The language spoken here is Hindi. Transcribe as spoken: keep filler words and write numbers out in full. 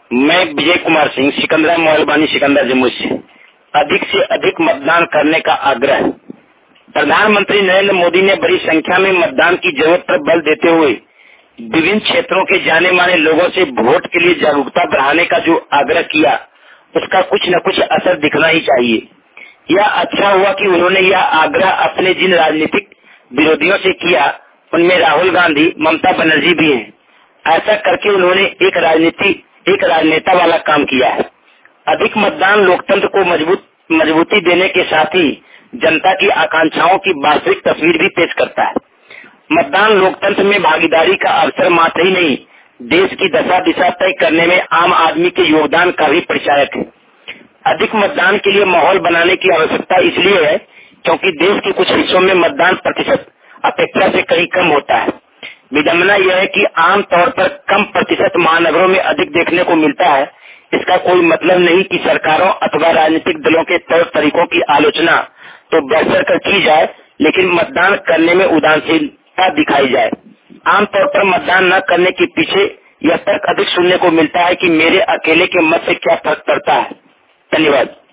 मैं विजय कुमार सिंह, सिकंदरा मोहलबानी, सिकंदर जम्मू से। अधिक से अधिक मतदान करने का आग्रह। प्रधानमंत्री नरेंद्र मोदी ने बड़ी संख्या में मतदान की जरूरत पर बल देते हुए विभिन्न क्षेत्रों के जाने माने लोगों से वोट के लिए जागरूकता बढ़ाने का जो आग्रह किया, उसका कुछ न कुछ असर दिखना ही चाहिए। यह अच्छा हुआ कि उन्होंने यह आग्रह अपने जिन राजनीतिक विरोधियों से किया, उनमें राहुल गांधी, ममता बनर्जी भी हैं। ऐसा करके उन्होंने एक राजनीति एक राजनेता वाला काम किया है। अधिक मतदान लोकतंत्र को मजबूत मजबूती देने के साथ ही जनता की आकांक्षाओं की वास्तविक तस्वीर भी पेश करता है। मतदान लोकतंत्र में भागीदारी का अवसर मात्र ही नहीं, देश की दशा दिशा तय करने में आम आदमी के योगदान का भी परिचायक है। अधिक मतदान के लिए माहौल बनाने की आवश्यकता इसलिए है क्योंकि देश के कुछ हिस्सों में मतदान प्रतिशत अपेक्षा से कहीं कम होता है। विडम्बना यह है कि आम तौर पर कम प्रतिशत महानगरों में अधिक देखने को मिलता है। इसका कोई मतलब नहीं कि सरकारों अथवा राजनीतिक दलों के तौर तरीकों की आलोचना तो बढ़ कर की जाए, लेकिन मतदान करने में उदासीनता दिखाई जाए। आमतौर पर मतदान न करने के पीछे यह तर्क अधिक सुनने को मिलता है कि मेरे अकेले के मत से क्या फर्क पड़ता है। धन्यवाद।